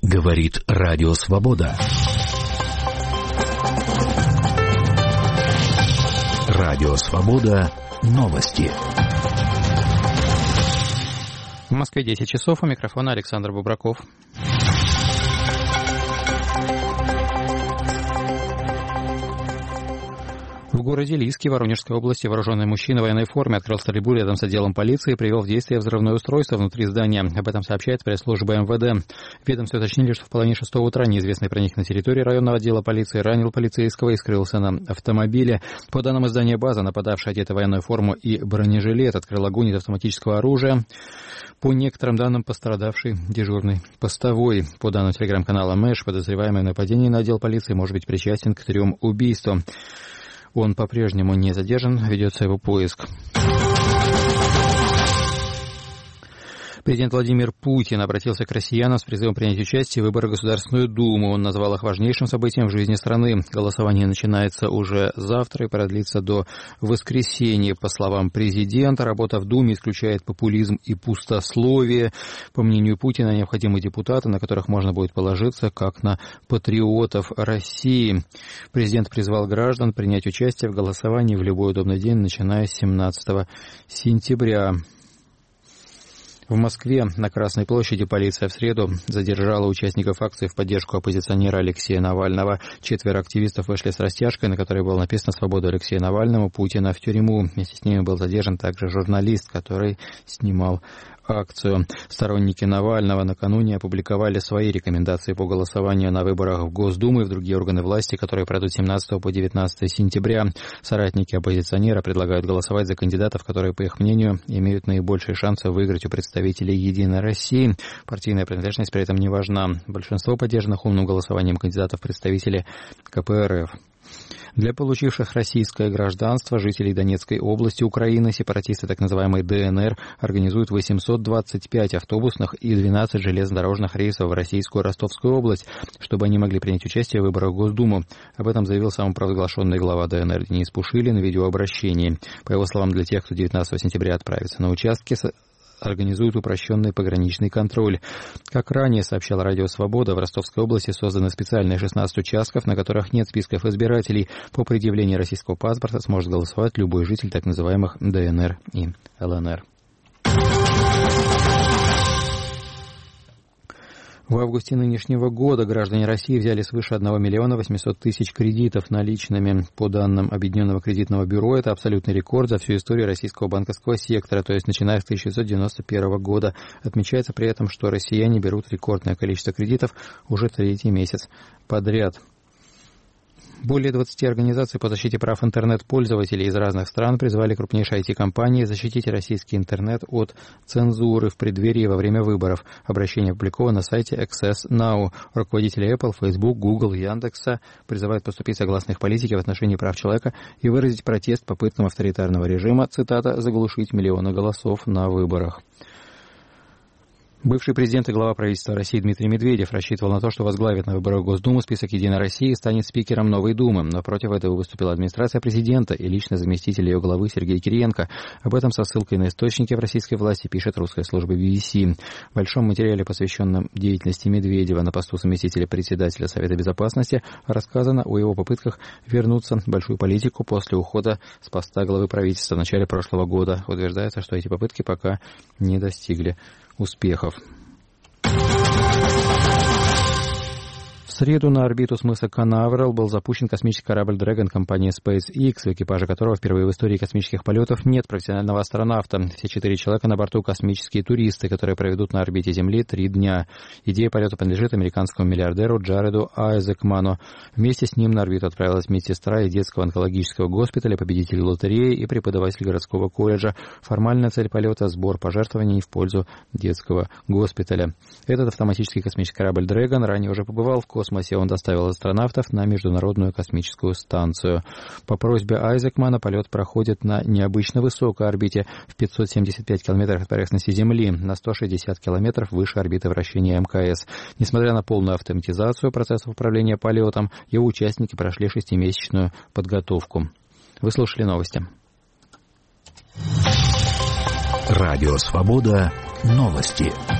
Говорит Радио Свобода. Радио Свобода. Новости. В Москве 10 часов. У микрофона Александр Бубраков. В городе Лиски Воронежской области вооруженный мужчина в военной форме открыл стрельбу рядом с отделом полиции и привел в действие взрывное устройство внутри здания. Об этом сообщает пресс-служба МВД. В ведомстве уточнили, что в половине 6 утра неизвестный проник на территорию районного отдела полиции, ранил полицейского и скрылся на автомобиле. По данным издания «База», нападавший, одетый в военную форму и бронежилет, открыл огонь из автоматического оружия. По некоторым данным, пострадавший дежурный постовой. По данным телеграм-канала МЭШ, подозреваемый в нападении на отдел полиции может быть причастен к 3 убийствам. Он по-прежнему не задержан, ведется его поиск. Президент Владимир Путин обратился к россиянам с призывом принять участие в выборах в Государственную Думу. Он назвал их важнейшим событием в жизни страны. Голосование начинается уже завтра и продлится до воскресенья. По словам президента, работа в Думе исключает популизм и пустословие. По мнению Путина, необходимы депутаты, на которых можно будет положиться, как на патриотов России. Президент призвал граждан принять участие в голосовании в любой удобный день, начиная с 17 сентября. В Москве на Красной площади полиция в среду задержала участников акции в поддержку оппозиционера Алексея Навального. 4 активистов вышли с растяжкой, на которой было написано «Свободу Алексею Навальному, Путина в тюрьму». Вместе с ними был задержан также журналист, который снимал акцию. Сторонники Навального накануне опубликовали свои рекомендации по голосованию на выборах в Госдуму и в другие органы власти, которые пройдут с 17 по 19 сентября. Соратники оппозиционера предлагают голосовать за кандидатов, которые, по их мнению, имеют наибольшие шансы выиграть у представителей «Единой России». Партийная принадлежность при этом не важна. Большинство поддержанных умным голосованием кандидатов представители КПРФ. Для получивших российское гражданство жителей Донецкой области Украины сепаратисты так называемой ДНР организуют 825 автобусных и 12 железнодорожных рейсов в российскую Ростовскую область, чтобы они могли принять участие в выборах в Госдуму. Об этом заявил самопровозглашенный глава ДНР Денис Пушилин в видеообращении. По его словам, для тех, кто 19 сентября отправится на участки, организуют упрощенный пограничный контроль. Как ранее сообщала Радио Свобода, в Ростовской области созданы специальные 16 участков, на которых нет списков избирателей. По предъявлении российского паспорта сможет голосовать любой житель так называемых ДНР и ЛНР. В августе нынешнего года граждане России взяли свыше 1 миллиона 800 тысяч кредитов наличными. По данным Объединенного кредитного бюро, это абсолютный рекорд за всю историю российского банковского сектора, то есть начиная с 1991 года. Отмечается при этом, что россияне берут рекордное количество кредитов уже 3-й месяц подряд. Более 20 организаций по защите прав интернет-пользователей из разных стран призвали крупнейшие IT-компании защитить российский интернет от цензуры в преддверии и во время выборов. Обращение опубликовано на сайте Access Now. Руководители Apple, Facebook, Google, Яндекса призывают поступить согласно их политике в отношении прав человека и выразить протест попыткам авторитарного режима, цитата, «заглушить миллионы голосов на выборах». Бывший президент и глава правительства России Дмитрий Медведев рассчитывал на то, что возглавит на выборах в Госдуму список «Единой России» и станет спикером новой Думы. Но против этого выступила администрация президента и личный заместитель ее главы Сергей Кириенко. Об этом со ссылкой на источники в российской власти пишет русская служба BBC. В большом материале, посвященном деятельности Медведева на посту заместителя председателя Совета Безопасности, рассказано о его попытках вернуться в большую политику после ухода с поста главы правительства в начале прошлого года. Утверждается, что эти попытки пока не достигли успехов. В среду на орбиту с мыса Канаверал был запущен космический корабль Dragon компании SpaceX, в экипаже которого впервые в истории космических полетов нет профессионального астронавта. Все 4 человека на борту космические туристы, которые проведут на орбите Земли 3 дня. Идея полета принадлежит американскому миллиардеру Джареду Айзекману. Вместе с ним на орбиту отправилась медсестра из детского онкологического госпиталя, победитель лотереи и преподаватель городского колледжа. Формальная цель полета – сбор пожертвований в пользу детского госпиталя. Этот автоматический космический корабль Dragon ранее уже побывал в космосе. Он доставил астронавтов на Международную космическую станцию. По просьбе Айзекмана полет проходит на необычно высокой орбите в 575 километров от поверхности Земли, на 160 километров выше орбиты вращения МКС. Несмотря на полную автоматизацию процессов управления полетом, его участники прошли 6-месячную подготовку. Вы слушали новости. Радио Свобода. Новости.